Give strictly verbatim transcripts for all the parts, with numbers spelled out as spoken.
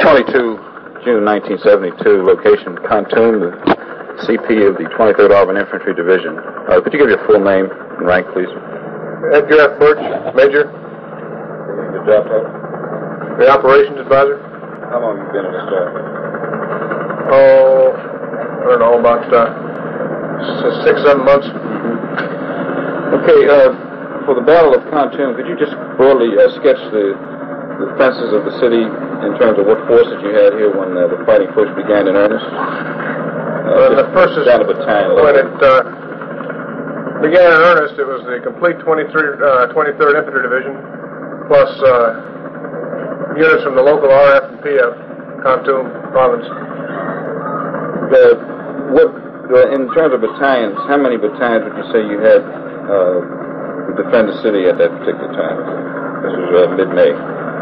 twenty-two, June nineteen seventy-two, location Khantoum, the C P of the twenty-third Auburn Infantry Division. Uh, could you give your full name and rank, please? Edgar F. Birch, Major. Good job, Ted. The Operations Advisor. How long have you been in this job? Oh, I don't know, about uh, six, seven months. Okay, uh, for the Battle of Khantoum, could you just broadly uh, sketch the, the defenses of the city in terms of what forces you had here when uh, the fighting first began in earnest? Uh, uh, the first is down to battalion level. When it uh, began in earnest, it was the complete twenty-third, uh, twenty-third Infantry Division, plus uh, units from the local R F and P F, Khantoum province. The, what, uh, in terms of battalions, how many battalions would you say you had uh, to defend the city at that particular time? This was uh, mid-May.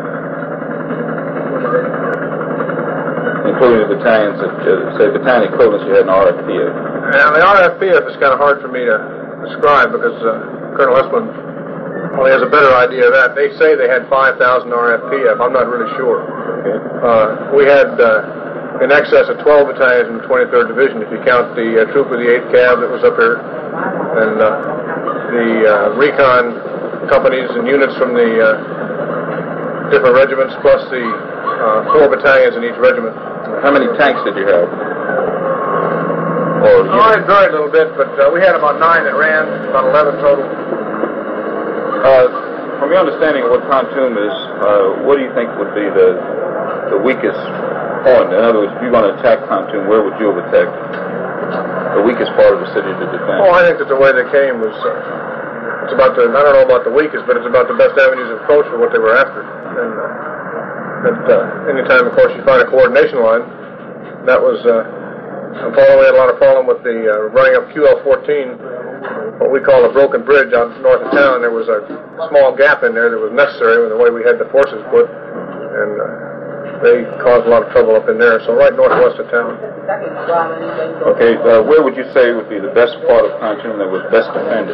Including the battalions, that, uh, say, battalion equivalents you had in R F P F. And the R F P F is kind of hard for me to describe because uh, Colonel Esplin probably has a better idea of that. They say they had five thousand R F P F. I'm not really sure. Okay. Uh, we had uh, in excess of twelve battalions in the twenty-third Division, if you count the uh, troop of the eighth Cav that was up here, and uh, the uh, recon companies and units from the uh, different regiments, plus the uh, four battalions in each regiment. How many tanks did you have? Or oh, I had very little bit, but uh, we had about nine that ran, about eleven total. Uh, from your understanding of what Khantoum is, uh, what do you think would be the the weakest point? In other words, if you're going to attack Khantoum, where would you have attacked the weakest part of the city to defend? Oh, I think that the way they came was, uh, it's about the, I don't know about the weakest, but it's about the best avenues of approach for what they were after. And uh, that uh, anytime, of course, you find a coordination line, that was, uh, following, we had a lot of problem with the uh, running up Q L fourteen, what we call a broken bridge out north of town. There was a small gap in there that was necessary with the way we had the forces put, and uh, they caused a lot of trouble up in there, so right northwest of town. Okay, uh, where would you say would be the best part of Khantoum that was best defended?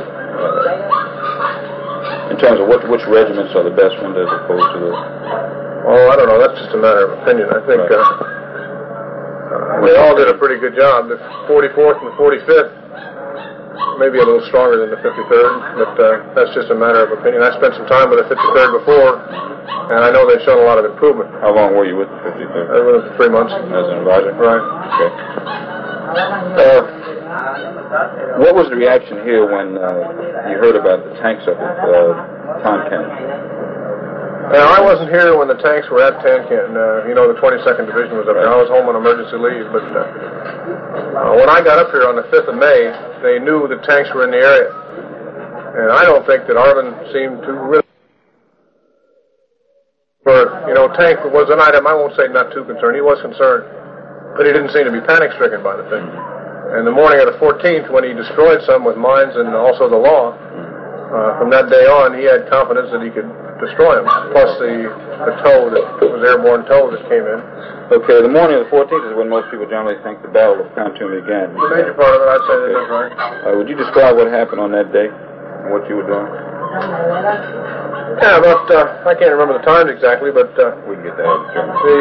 Uh, in terms of what, which regiments are the best ones as opposed to the... Oh, I don't know, that's just a matter of opinion. I think right. uh, uh, they all did a pretty good job. The forty-fourth and the forty-fifth, maybe a little stronger than the fifty-third, but uh, that's just a matter of opinion. I spent some time with the fifty-third before, and I know they've shown a lot of improvement. How long were you with the fifty-third? I was with them for three months. As an advisor? Right. Okay. Uh, what was the reaction here when uh, you heard about the tanks up at uh, Tonkin? Now, I wasn't here when the tanks were at Tonkin. Uh, you know, the twenty-second Division was up there. I was home on emergency leave, but uh, uh, when I got up here on the fifth of May, they knew the tanks were in the area. And I don't think that Arvin seemed to really... For, you know, tank was an item, I won't say not too concerned. He was concerned, but he didn't seem to be panic-stricken by the thing. And the morning of the fourteenth, when he destroyed some with mines and also the law, uh, from that day on, he had confidence that he could destroy them, plus the, the tow that was airborne tow that came in. Okay, the morning of the fourteenth is when most people generally think the Battle of Khantoum began. The major part of it, I'd say that that's right. Uh, would you describe what happened on that day and what you were doing? Yeah, about, uh, I can't remember the times exactly, but uh, we can get that in German. The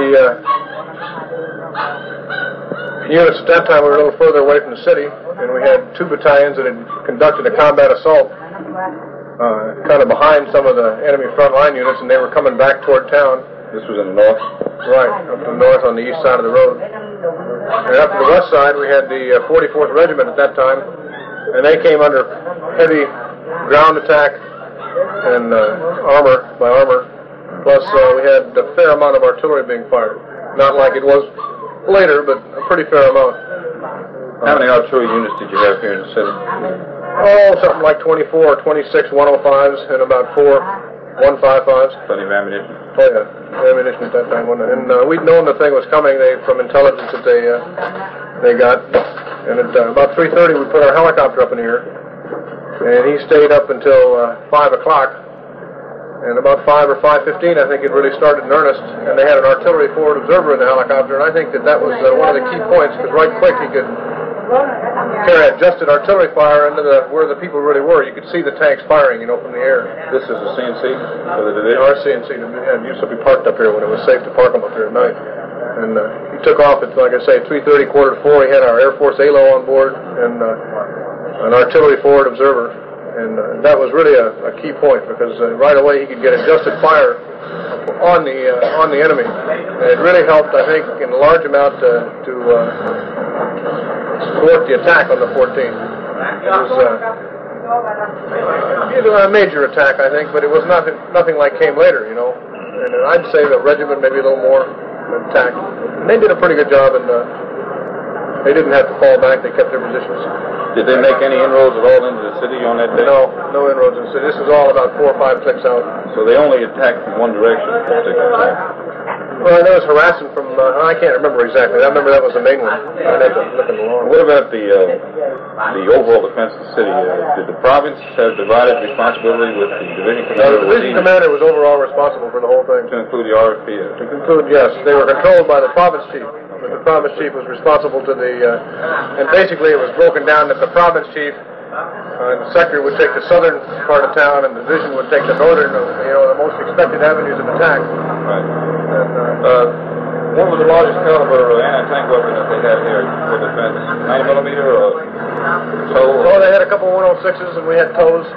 uh, units at that time were a little further away from the city, and we had two battalions that had conducted a combat assault Uh, kind of behind some of the enemy frontline units, and they were coming back toward town. This was in the north? Right, up to the north on the east side of the road. And up to the west side, we had the uh, forty-fourth Regiment at that time, and they came under heavy ground attack and uh, armor, by armor, plus uh, we had a fair amount of artillery being fired. Not like it was later, but a pretty fair amount. How many artillery units did you have here in the city? Oh, something like twenty-four or twenty-six one oh fives and about four one fifty-fives. Plenty of ammunition. Oh, yeah. Ammunition at that time, wasn't it? And uh, we'd known the thing was coming they from intelligence that they uh, they got. And at uh, about three thirty, we put our helicopter up in the air. And he stayed up until uh, five o'clock. And about five or five fifteen, I think it really started in earnest. And they had an artillery forward observer in the helicopter. And I think that that was uh, one of the key points, because right quick he could carry adjusted artillery fire into the where the people really were. You could see the tanks firing, you know, from the air. This is a C N C for the division? Our C N C. It used to be parked up here when it was safe to park them up here at night. And uh, he took off at, like I say, three thirty, quarter to four. He had our Air Force A L O on board and uh, an artillery forward observer. And uh, that was really a, a key point because uh, right away he could get adjusted fire on the uh, on the enemy. And it really helped, I think, in a large amount uh, to uh, thwart the attack on the fourteenth. It was uh, it was a major attack, I think, but it was nothing nothing like came later, you know. And I'd say the regiment maybe a little more attack. And they did a pretty good job, and uh, they didn't have to fall back. They kept their positions. Did they make any inroads at all into the city on that day? No, no inroads into the city. This was all about four or five clicks out. So they only attacked from one direction at a particular time? Well, there was harassing from, uh, I can't remember exactly. I remember that was the main one. I'd have to look in the log. What about the uh, the overall defense of the city? Uh, did the province have divided responsibility with the division commander? No, the division commander was overall responsible for the whole thing. To include the R F P? To conclude, yes. They were controlled by the province chief. But the province chief was responsible to the, uh, and basically it was broken down that the province chief uh, and the sector would take the southern part of town and the division would take the northern, you know, the most expected avenues of attack. Right. And, uh, uh, what was the largest caliber anti-tank weapon that they had here for defense? ninety millimeter or tow? Oh, they had a couple of one oh sixes and we had tows.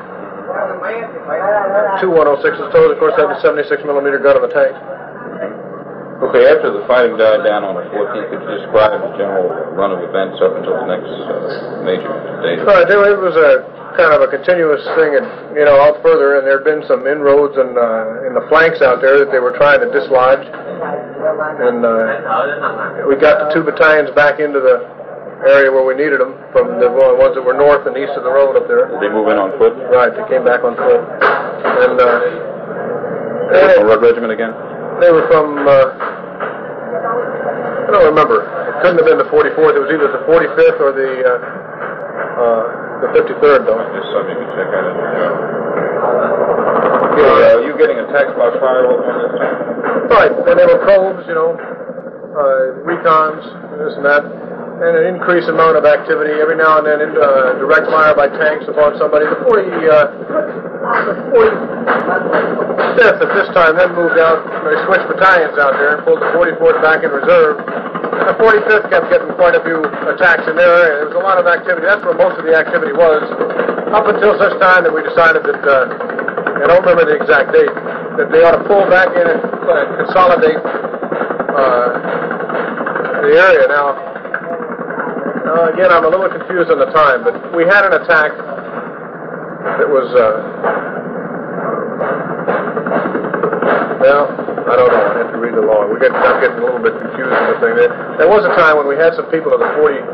Two one oh sixes tows, of course, had the seventy-six millimeter gun on the tank. Okay, after the fighting died down on the fourteenth, could you describe the general run of events up until the next uh, major date? Right, it was a kind of a continuous thing, and you know, out further, and there had been some inroads and uh, in the flanks out there that they were trying to dislodge, and uh, we got the two battalions back into the area where we needed them from the ones that were north and east of the road up there. Did they move in on foot? Right, they came back on foot, and uh, they were from what regiment again? They were from, uh, I don't remember. It couldn't have been the forty-fourth. It was either the forty-fifth or the uh, uh, the fifty-third, though. Just something you can check out in the journal. Okay, uh, you getting attacked by fire on this time? Right, and they were probes, you know, uh, recons, this and that, and an increased amount of activity every now and then into uh, direct fire by tanks upon somebody. The forty, uh, the forty-fifth at this time then moved out. They switched battalions out there and pulled the forty-fourth back in reserve. And the forty-fifth kept getting quite a few attacks in their area. There was a lot of activity. That's where most of the activity was, up until such time that we decided that, uh, I don't remember the exact date, that they ought to pull back in and uh, consolidate uh, the area. Now, uh, again, I'm a little confused on the time, but we had an attack that was, uh, well, I don't know. I have to read the log. We get, I'm getting a little bit confused with the thing. There, there was a time when we had some people of the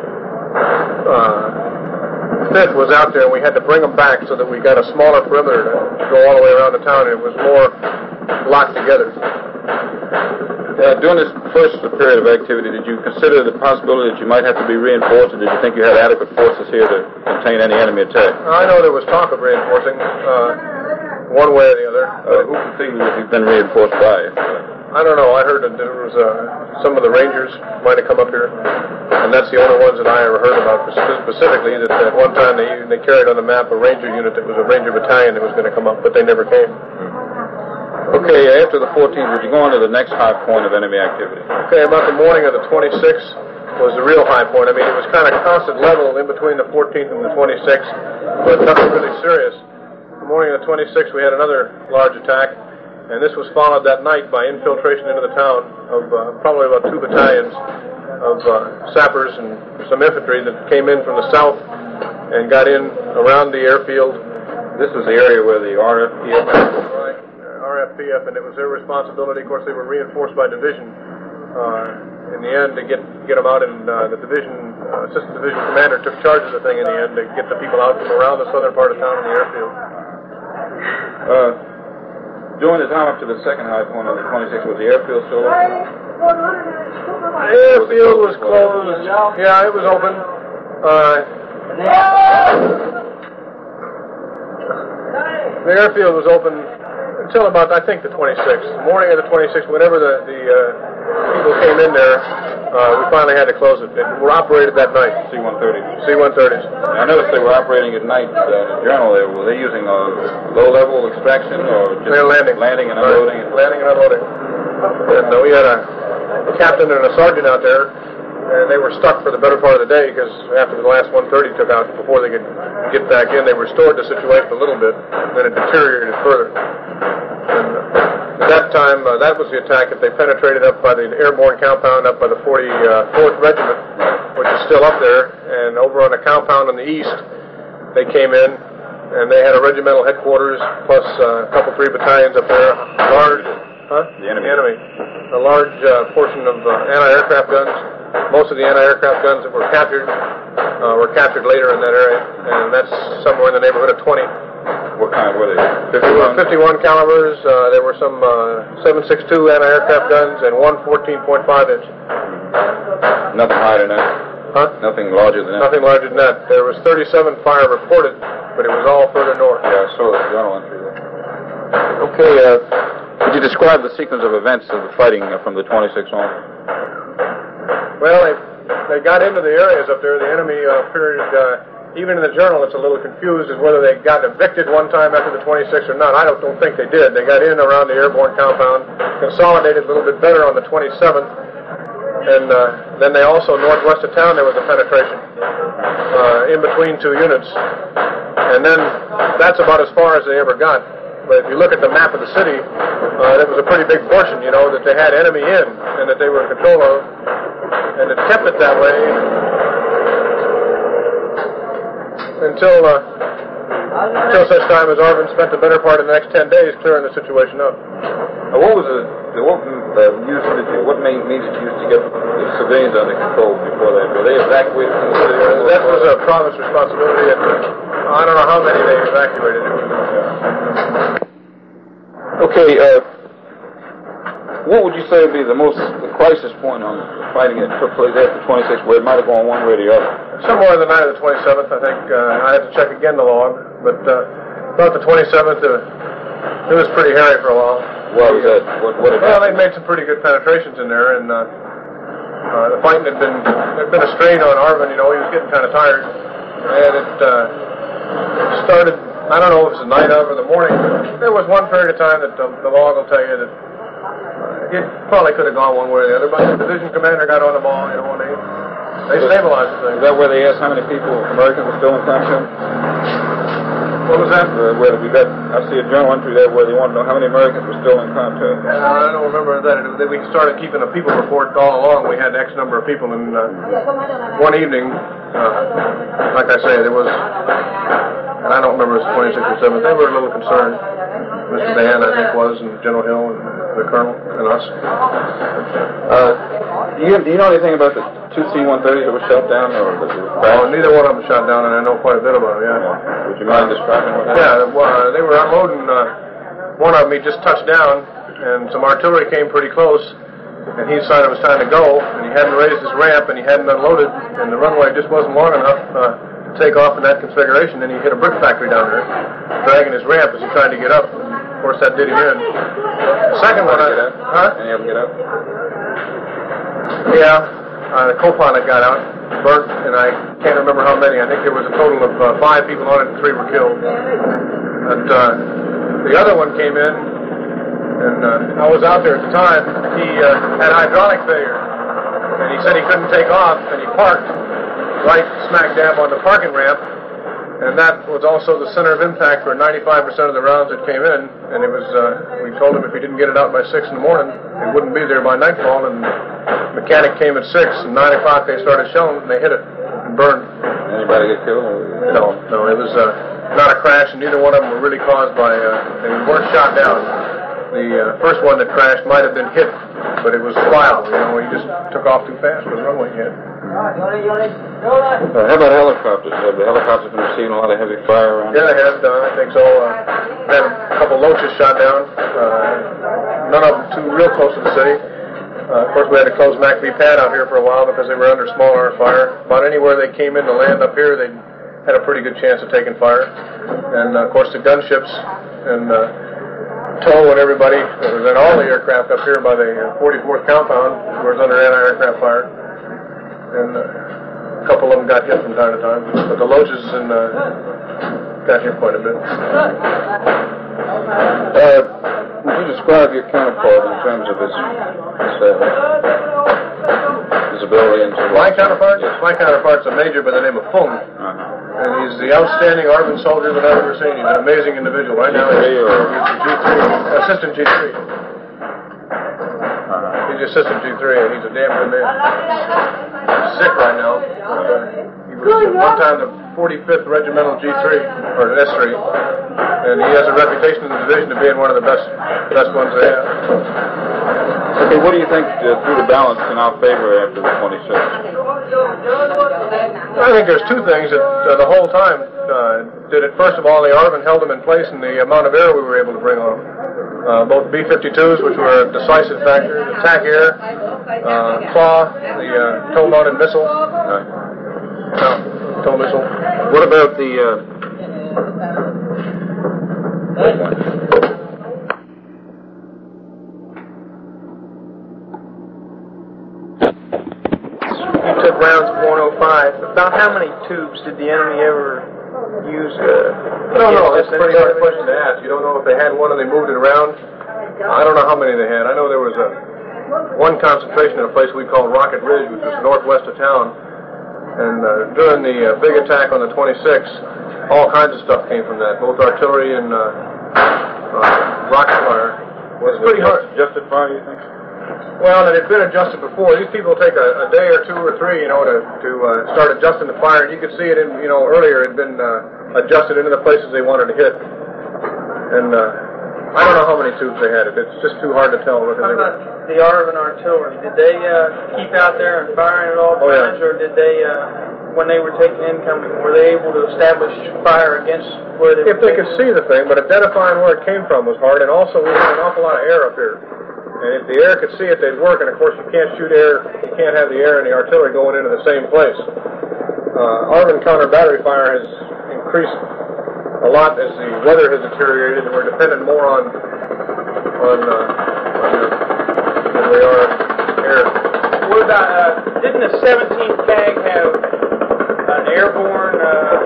forty-fifth was out there, and we had to bring them back so that we got a smaller perimeter to go all the way around the town, and it was more locked together. Uh, during this first period of activity, did you consider the possibility that you might have to be reinforced, or did you think you had adequate forces here to contain any enemy attack? I know there was talk of reinforcing, uh, one way or the other. Uh, who can figure that you've been reinforced by? I don't know. I heard that there was uh, some of the Rangers might have come up here, and that's the only ones that I ever heard about specifically. That at one time they they carried on the map a Ranger unit that was a Ranger battalion that was going to come up, but they never came. Okay, after the fourteenth, would you go on to the next high point of enemy activity? Okay, about the morning of the twenty-sixth was the real high point. I mean, it was kind of constant level in between the fourteenth and the twenty-sixth, but nothing really serious. The morning of the twenty-sixth, we had another large attack, and this was followed that night by infiltration into the town of uh, probably about two battalions of uh, sappers and some infantry that came in from the south and got in around the airfield. This was the area where the R F P F right. R F P F, and it was their responsibility. Of course, they were reinforced by division uh, in the end to get get them out, and uh, the division uh, assistant division commander took charge of the thing in the end to get the people out from around the southern part of town in the airfield. Uh, during the time up to the second high point on the twenty-sixth, was the airfield still open? The airfield was closed. Yeah, it was open. Uh, the airfield was open until about, I think, the twenty-sixth. The morning of the twenty-sixth, whenever the, the uh, people came in there, uh, we finally had to close it. It were operated that night. C one thirty. C one thirties. I noticed they were operating at night. Uh, in the journal there, were they using uh, low-level extraction or just they were landing, landing and unloading? Right. Landing and unloading. And uh, we had a a captain and a sergeant out there, and they were stuck for the better part of the day because after the last one thirty took out, before they could get back in, they restored the situation a little bit, then it deteriorated further. And, uh, at that time, uh, that was the attack that they penetrated up by the airborne compound up by the forty-fourth Regiment, which is still up there, and over on the compound on the east, they came in, and they had a regimental headquarters, plus uh, a couple, three battalions up there, large, huh? The enemy. The enemy. A large uh, portion of uh, anti-aircraft guns. Most of the anti-aircraft guns that were captured uh, were captured later in that area, and that's somewhere in the neighborhood of twenty. What kind were they? fifty-one, fifty-one calibers. Uh, there were some uh, seven six two anti-aircraft guns and one fourteen point five inch. Nothing higher than that? Huh? Nothing larger than that? Nothing larger than that. There was thirty-seven fire reported, but it was all further north. Yeah, I saw the journal entry there. Okay, uh, could you describe the sequence of events of the fighting uh, from the twenty-sixth on? Well, they, they got into the areas up there. The enemy uh, appeared, uh, even in the journal, it's a little confused as whether they got evicted one time after the twenty-sixth or not. I don't, don't think they did. They got in around the airborne compound, consolidated a little bit better on the twenty-seventh, and uh, then they also, northwest of town, there was a penetration uh, in between two units. And then that's about as far as they ever got. But if you look at the map of the city, uh, that was a pretty big portion, you know, that they had enemy in and that they were in control of. And it kept it that way until uh, until such time as Arvin spent the better part of the next ten days clearing the situation up. Uh, what was the, the what uh, use did you, what main means did you use to get the civilians under control before that? Were they evacuated from the city? Uh, that was a province responsibility, and uh, I don't know how many they evacuated. Okay, uh, what would you say would be the most the crisis point on the fighting that took place after the twenty-sixth, where it might have gone one way or the other? Somewhere in the night of the twenty-seventh, I think. Uh, I had to check again the log, but uh, about the twenty-seventh, uh, it was pretty hairy for a while. What was that? What, what well, they'd made some pretty good penetrations in there, and uh, uh, the fighting had been there'd been a strain on Arvin. You know, he was getting kind of tired, and it, uh, it started. I don't know if it was the night of or the morning. There was one period of time that the, the log will tell you that uh, it probably could have gone one way or the other, but the division commander got on the ball, you know, and they they stabilized the thing. Is that where they asked how many people, Americans, were still in contact? What was that? Uh, where we got, I see a journal entry there where they want to know how many Americans were still in contact. Uh, I don't remember that. It, we started keeping a people report all along. We had X number of people, and uh, one evening, uh, like I say, there was, and I don't remember if it was twenty-sixth or seventh, they were a little concerned. Mister Van, I think, was, and General Hill, and the Colonel, and us. Uh, do, you, do you know anything about the two C one thirties that were shot down, or that were crashed? Oh, neither one of them shot down, and I know quite a bit about it, yeah. yeah. Would you mind describing what happened? Yeah, well, they were unloading. Uh, one of them, he just touched down, and some artillery came pretty close, and he decided it was time to go, and he hadn't raised his ramp, and he hadn't unloaded, and the runway just wasn't long enough uh, to take off in that configuration, and he hit a brick factory down there, dragging his ramp as he tried to get up. Of course, that did him in. The second one, I, huh? Any of them get up? Yeah, uh, the co-pilot got out, burnt, and I can't remember how many. I think there was a total of uh, five people on it, and three were killed. But uh, the other one came in, and uh, I was out there at the time. He uh, had hydraulic failure, and he said he couldn't take off, and he parked right smack dab on the parking ramp. And that was also the center of impact for ninety-five percent of the rounds that came in. And it was, uh, we told him if he didn't get it out by six in the morning, it wouldn't be there by nightfall. And the mechanic came at six, and nine o'clock they started shelling, and they hit it and burned. Anybody get killed? No, no, it was uh, not a crash, and neither one of them were really caused by, uh, they weren't shot down. The uh, first one that crashed might have been hit, but it was wild, you know, he just took off too fast for the runway he had. Uh, how about helicopters? Have the helicopters been receiving a lot of heavy fire around? Yeah, they have done. I think so. Uh, they had a couple loaches shot down. Uh, none of them too real close to the city. Uh, of course, we had to close McAfee Pad out here for a while because they were under small arm fire. About anywhere they came in to land up here, they had a pretty good chance of taking fire. And, uh, of course, the gunships and uh, Tow and everybody, and all the aircraft up here by the forty-fourth compound was under anti-aircraft fire. And uh, a couple of them got hit from time to time. But the loaches and, uh, got hit quite a bit. Uh, would you describe your counterpart in terms of his, his uh, visibility into my counterpart? Yes. My counterpart's a major by the name of Fung. Uh-huh. And he's the outstanding Arvin soldier that I've ever seen. He's an amazing individual. Right now, he's, or? he's G three, assistant G three. Uh-huh. He's assistant G three, and he's a damn good man. He's sick right now. Uh, he was at one time the forty-fifth Regimental G three, or S three, and he has a reputation in the division of being one of the best best ones they have. Okay, what do you think uh, threw the balance in our favor after the twenty-sixth? I think there's two things that uh, the whole time uh, did it. First of all, the Arvin held them in place, and the amount of air we were able to bring on. Uh, both B fifty-twos, which were a decisive factor, the T A C air, uh, Claw, the uh, tow-mounted missile, uh, no, tow missile. What about the? Uh, You took rounds of one oh five. About how many tubes did the enemy ever use? Uh, no, no, that's a pretty hard question to ask. You don't know if they had one and they moved it around. I don't know how many they had. I know there was a one concentration in a place we called Rocket Ridge, which was northwest of town. And uh, during the uh, big attack on the twenty-sixth, all kinds of stuff came from that, both artillery and uh, uh, rocket fire. Was it pretty hard? Adjusted fire, you think? Well, it had been adjusted before. These people take a, a day or two or three, you know, to to uh, start adjusting the fire. And you could see it in, you know, earlier it had been uh, adjusted into the places they wanted to hit. And uh, I don't know how many tubes they had. It's just too hard to tell. How about the Arvin artillery? Did they uh, keep out there and firing at all oh, times, yeah. or did they, uh, when they were taking incoming, were they able to establish fire against where they? If they could see the thing, but identifying where it came from was hard. And also, we had an awful lot of air up here. And if the air could see it, they'd work. And of course, you can't shoot air. You can't have the air and the artillery going into the same place. Uh, Arvin counter battery fire has increased a lot as the weather has deteriorated, and we're dependent more on on, uh, on the, than we are air. What about? Uh, didn't the seventeenth C A G have an airborne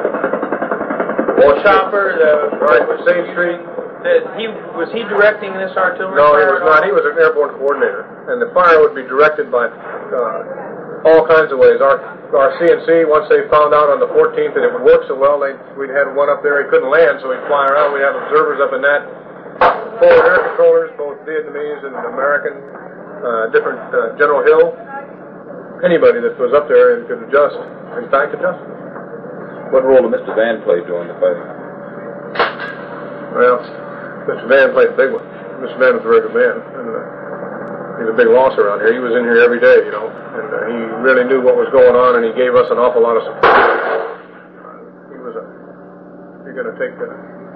uh, chopper? The right, with Sage Street. That he was he directing this artillery? No, he was not. He was an airborne coordinator, and the fire would be directed by uh, all kinds of ways. Our our C N C, once they found out on the fourteenth that it would work so well, they we'd had one up there. He couldn't land, so he'd fly around. We'd have observers up in that. Forward air controllers, both Vietnamese and American, uh, different uh, General Hill. Anybody that was up there and could adjust, in fact, adjust. What role did Mister Van play during the fighting? Well, Mister Van played a big one. Mister Van was a very good man, and uh, he's a big loss around here. He was in here every day, you know, and uh, he really knew what was going on, and he gave us an awful lot of support. Uh, he was a, you're going to take the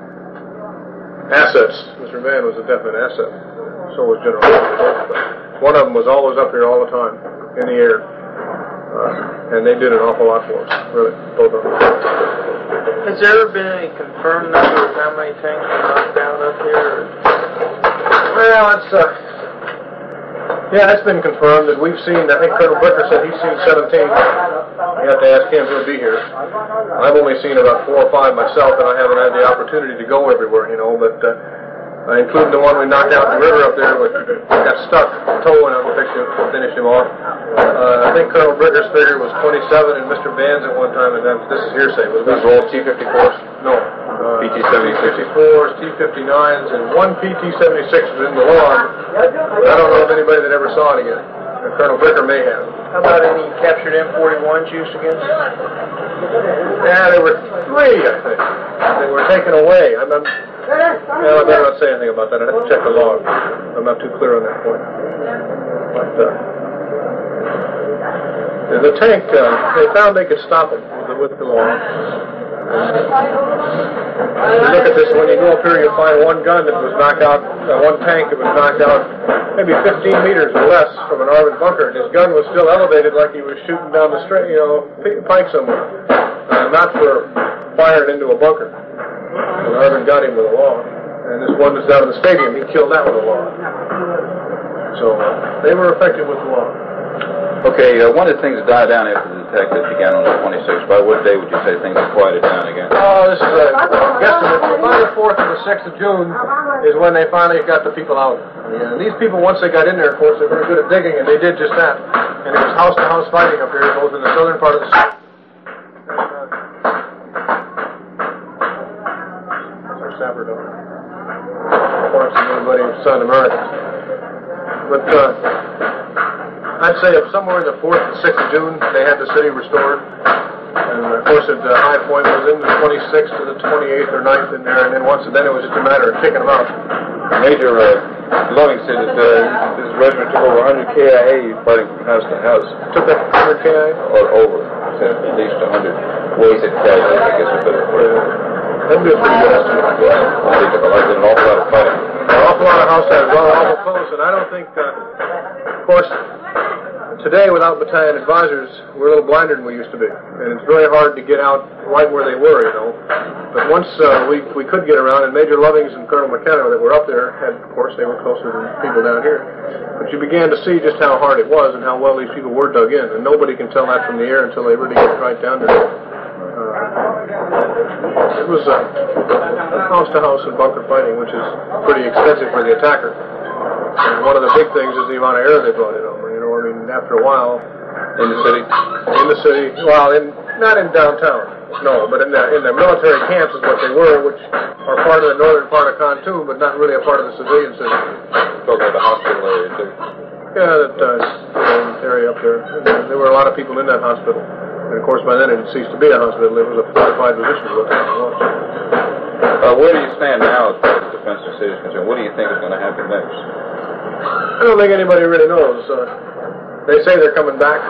assets. Mister Van was a definite asset. So was General. One of them was always up here all the time, in the air, uh, and they did an awful lot for us, really, both of them. Has there ever been any confirmed number of how many tanks were knocked down up here? Well, it's, uh, yeah, it's been confirmed that we've seen, I think Colonel Bricker said he's seen seventeen. You have to ask him, he'll be here. I've only seen about four or five myself, and I haven't had the opportunity to go everywhere, you know, but, uh, Uh, including the one we knocked out in the river up there, which got stuck towing him to fix him, to finish him off. Uh, I think Colonel Bricker's figure was twenty-seven, and Mister Van's at one time, and that's, this is hearsay. Was these all T fifty-fours? No. Uh, P T seventy-six? T fifty-fours, T fifty-nines, and one P T seventy-six was in the log. I don't know of anybody that ever saw it again. Uh, Colonel Bricker may have. How about any captured M forty-ones used against? Yeah, there were three, I think. They were taken away. I'm, I'm Well, I better not say anything about that. I'd have to check the log. I'm not too clear on that point. But uh, the tank, uh, they found they could stop it with the, with the log. You look at this, when you go up here, you'll find one gun that was knocked out, uh, one tank that was knocked out maybe fifteen meters or less from an Arvin bunker, and his gun was still elevated like he was shooting down the straight, you know, pike somewhere. Uh, not for firing into a bunker. And Arvin got him with a log. And this one was down in the stadium. He killed that with a log. So uh, they were effective with the log. Okay, uh, one of the things that died down after the attack that began on the twenty-sixth, by what day would you say things have quieted down again? Oh, this is a guesstimate. By the fourth and the sixth of June is when they finally got the people out. And these people, once they got in there, of course, they were good at digging, and they did just that. And it was house-to-house fighting up here, both in the southern part of the state. That's our sapper dog. Of course, everybody in South America. But uh, I'd say if somewhere in the fourth and sixth of June, they had the city restored. And of course, at the high point was in the twenty-sixth to the twenty-eighth or ninth in there, and then once then it was just a matter of kicking them out. Major uh, Loving said that uh, his regiment took over one hundred K I A fighting from house to house. Took that one hundred K I A? Or over. Said at least one hundred. Well, he said K I A, I guess it's better for it. That'd be a pretty good estimate. Yeah. Well, they took a lot, did an awful lot of fighting. An awful lot of house to house, awful close, and I don't think, uh, of course, today, without battalion advisors, we're a little blinder than we used to be. And it's very hard to get out right where they were, you know. But once uh, we we could get around, and Major Lovings and Colonel McKenna that were up there, had, of course, they were closer than people down here. But you began to see just how hard it was and how well these people were dug in. And nobody can tell that from the air until they really get right down there. Uh, it was uh, house-to-house and bunker fighting, which is pretty expensive for the attacker. And one of the big things is the amount of air they brought in over. You know, I mean, after a while, in the city, in the city, well, in not in downtown, no, but in the in the military camps is what they were, which are part of the northern part of Khartoum, but not really a part of the civilian city. Talking about the hospital area too. Yeah, that uh, area up there. And there were a lot of people in that hospital, and of course by then it had ceased to be a hospital; it was a fortified position. What that was. Uh, where do you stand now as far as the defense of the city is concerned? What do you think is going to happen next? I don't think anybody really knows. Uh, they say they're coming back.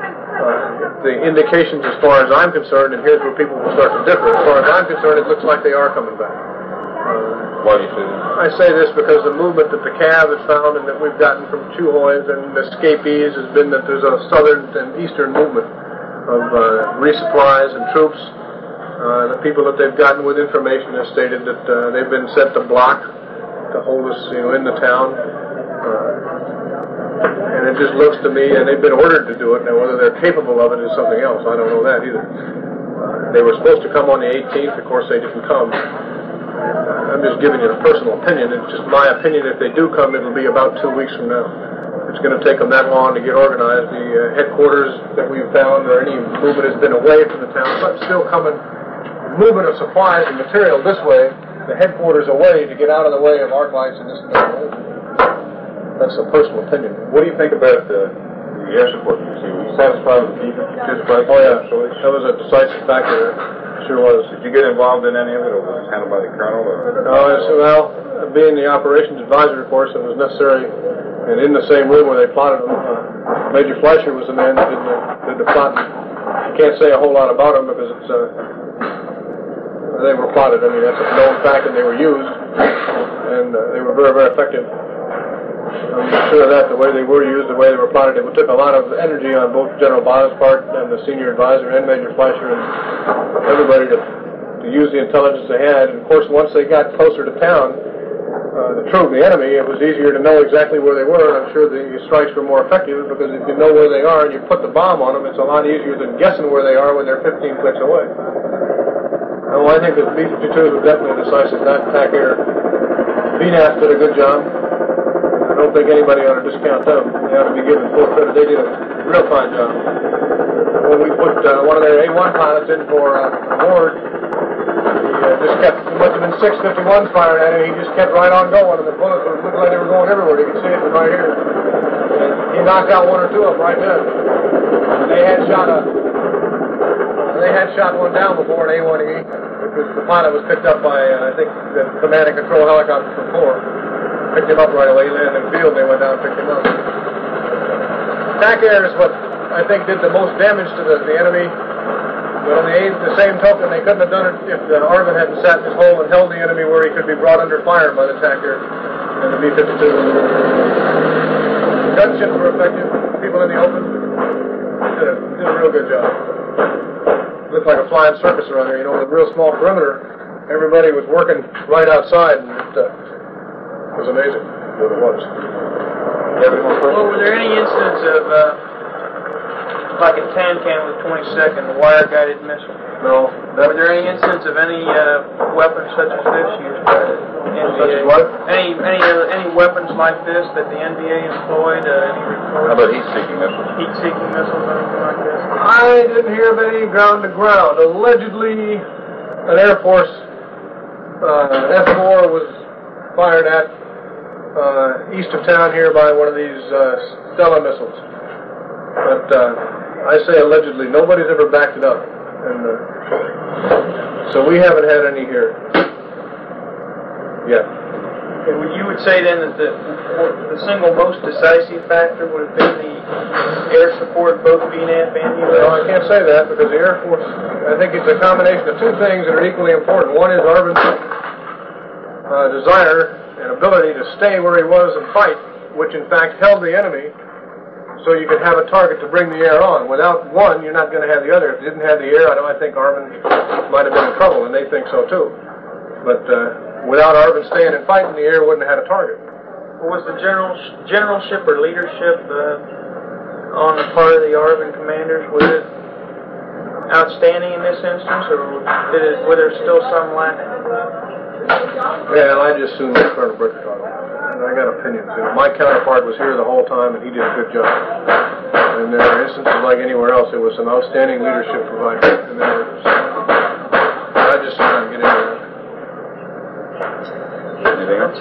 Uh, the indications, as far as I'm concerned, and here's where people will start to differ. As far as I'm concerned, it looks like they are coming back. Uh, Why do you say that? I say this because the movement that the C A V has found and that we've gotten from Chuhois and escapees has been that there's a southern and eastern movement of uh, resupplies and troops. Uh, the people that they've gotten with information have stated that uh, they've been sent to block to hold us, you know, in the town. Uh, and it just looks to me, and they've been ordered to do it. Now, whether they're capable of it is something else. I don't know that either. Uh, they were supposed to come on the eighteenth. Of course, they didn't come. Uh, I'm just giving you a personal opinion. It's just my opinion. If they do come, it'll be about two weeks from now. It's going to take them that long to get organized. The uh, headquarters that we've found, or any movement has been away from the town, but still coming. Movement of supplies and material this way, the headquarters away to get out of the way of arc lights and this and that. That's a personal opinion. What do you think about the, the air support you see? Were you satisfied with the defense? Oh, yeah. That was a decisive factor. Sure was. Did you get involved in any of it, or was it handled by the colonel? Or? No, it's, well, being the operations advisor, of course, it was necessary. And in the same room where they plotted them, uh, Major Fleischer was the man that did the, did the plotting. I can't say a whole lot about them because it's, uh, they were plotted. I mean, that's a known fact, and they were used. And uh, they were very, very effective. I'm sure of that, the way they were used, the way they were plotted, it took a lot of energy on both General Bada's part and the senior advisor and Major Fleischer and everybody to, to use the intelligence they had. And of course, once they got closer to town, uh, the true the enemy, it was easier to know exactly where they were, and I'm sure the strikes were more effective because if you know where they are and you put the bomb on them, it's a lot easier than guessing where they are when they're fifteen clicks away. Oh, I think that B fifty-twos were definitely decisive. That attack here, V N A S did a good job. I don't think anybody ought to discount them. They ought to be given full credit. They did a real fine job. When we put uh, one of their A one pilots in for uh, award, he uh, just kept, it must have been six fifty-ones firing at him. He just kept right on going, and the bullets were, looked like they were going everywhere. You could see it from right here. And he knocked out one or two of them right there. And they had shot a, they had shot one down before an A one E. The pilot was picked up by, uh, I think, the command and control helicopter from four. Picked him up right away. He landed in the field, and they went down and picked him up. Attack air is what I think did the most damage to the, the enemy. But on the, the same token, they couldn't have done it if the Arvin hadn't sat in his hole and held the enemy where he could be brought under fire by the attack air and the B fifty-two. Gunships were effective. People in the open did a, did a real good job. Looked like a flying circus around there. You know, with a real small perimeter, everybody was working right outside, and it uh, was amazing what it was. Well, were there any incidents of uh, like at Tancan with twenty-second, the wire-guided missile. No. Were there any instances of any uh, weapons such as this used by the N B A? Such as what? Any any uh, any weapons like this that the N B A employed? Uh, any reports? How about heat-seeking missiles? Heat-seeking missiles, anything like this? I didn't hear of any ground-to-ground. Allegedly, an Air Force uh, F four was fired at uh, east of town here by one of these uh, Stella missiles. But uh, I say allegedly. Nobody's ever backed it up. And uh, so we haven't had any here yet. Okay, well, you would say then that the, the single most decisive factor would have been the air support, both B N F and U S? No, I can't say that because the Air Force, I think it's a combination of two things that are equally important. One is Arvin's uh, desire and ability to stay where he was and fight, which in fact held the enemy, so you could have a target to bring the air on. Without one, you're not going to have the other. If you didn't have the air, I know I think Arvin might have been in trouble, and they think so too. But uh, without Arvin staying and fighting, the air wouldn't have had a target. Well, was the general generalship or leadership uh, on the part of the Arvin commanders, was it outstanding in this instance, or did it, were there still some lack? Well, I just assumed that Colonel Bricker taught him. I got opinions. You know, my counterpart was here the whole time, and he did a good job. And there are instances like anywhere else. It was an outstanding leadership provider. And there was, I just didn't get into that. Anything else?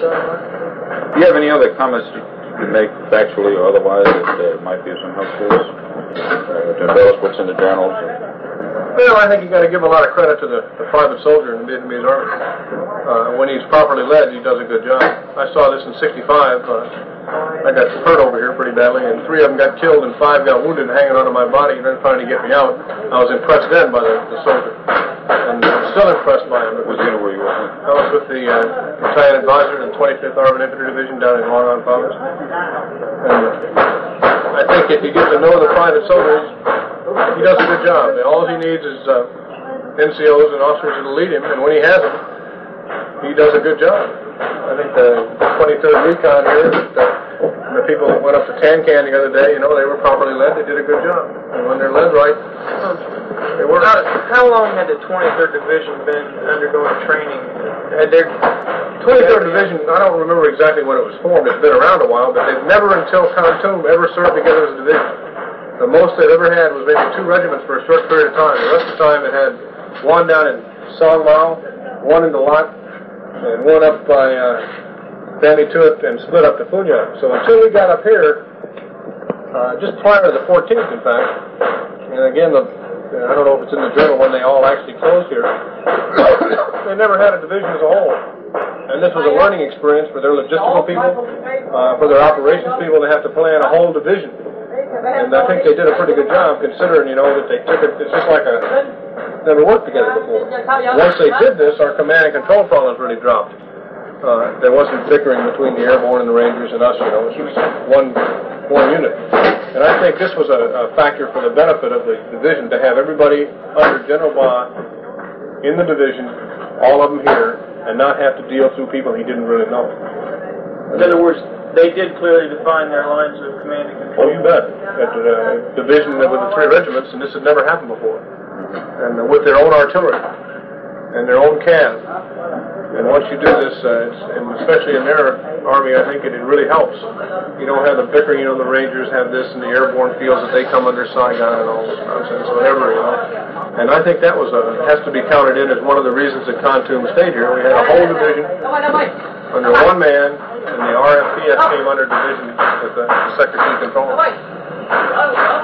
Do you have any other comments you could make factually or otherwise that uh, might be of some help to us? Uh, to embellish what's in the journals? Well, I think you got to give a lot of credit to the, the private soldier in the Vietnamese Army. Uh, when he's properly led, he does a good job. I saw this in sixty-five. Uh, I got hurt over here pretty badly, and three of them got killed, and five got wounded and hanging onto my body, and then trying to get me out. I was impressed then by the, the soldier, and I'm still impressed by him. What unit were you with? I was with the uh, battalion advisor in the twenty-fifth Armored Infantry Division down in Long Island Province. And uh, I think if you get to know the private soldiers, he does a good job. And all he needs is uh, N C Os and officers that'll lead him, and when he has them, he does a good job. I think the twenty-third Recon here, the, the people that went up to Tancan the other day, you know, they were properly led. They did a good job. And when they're led right, they work. How, how long had the twenty-third Division been undergoing training? Had their twenty-third Division, I don't remember exactly when it was formed. It's been around a while, but they've never until Khartoum ever served together as a division. The most they've ever had was maybe two regiments for a short period of time. The rest of the time it had one down in Song Mao, one in Dalat, and one up by uh, Bami Tuat, and split up to Funya. So until we got up here, uh, just prior to the fourteenth, in fact, and again, the, I don't know if it's in the journal when they all actually closed here, they never had a division as a whole. And this was a learning experience for their logistical people, uh, for their operations people. They have to plan a whole division. And I think they did a pretty good job, considering, you know, that they took it, it's just like a, never worked together before. Once they did this, our command and control problems really dropped. Uh, there wasn't bickering between the airborne and the Rangers and us, you know, it was one, one unit. And I think this was a, a factor for the benefit of the division, to have everybody under General Ba in the division, all of them here, and not have to deal through people he didn't really know. In other words, they did clearly define their lines of command and control. Oh, you bet. At the uh, division with the three regiments, and this had never happened before. And uh, with their own artillery and their own C A V. And once you do this, uh, it's, and especially in their army, I think it, it really helps. You don't have the bickering, you know, the Rangers have this, and the airborne feels that they come under Saigon and all this nonsense, whatever, you know. And I think that was a, has to be counted in as one of the reasons that Khartoum stayed here. We had a whole division under one man, and the R F P S came under division with the sector key control.